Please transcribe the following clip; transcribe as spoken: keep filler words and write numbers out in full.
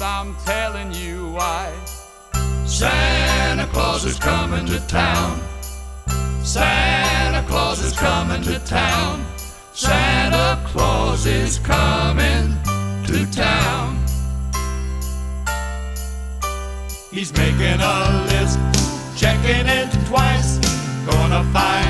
I'm telling you why. Santa Claus is coming to town. Santa Claus is coming to town. Santa Claus is coming to town. He's making a list, checking it twice. Gonna find